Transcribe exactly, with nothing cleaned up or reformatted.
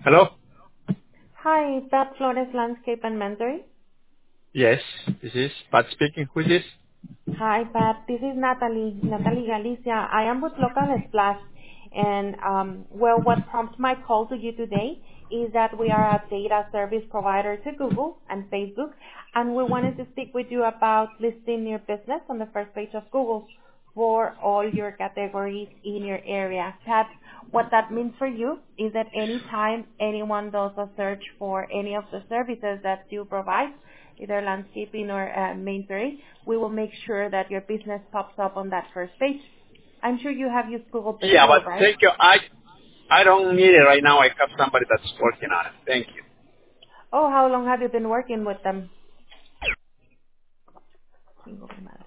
Hello? Hi, Pat Flores Landscape and Mentoring. Yes, this is Pat speaking. Who is this? Hi, Pat. This is Natalie, Natalie Galicia. I am with Local Splash, and um, well, what prompts my call to you today is that we are a data service provider to Google and Facebook, and we wanted to speak with you about listing your business on the first page of Google for all your categories in your area. Pat, what that means for you is that anytime anyone does a search for any of the services that you provide, either landscaping or uh, mentoring, we will make sure that your business pops up on that first page. I'm sure you have used Google Yeah, before, but right? thank you. I I don't need it right now. I have somebody that's working on it. Thank you. Oh, how long have you been working with them?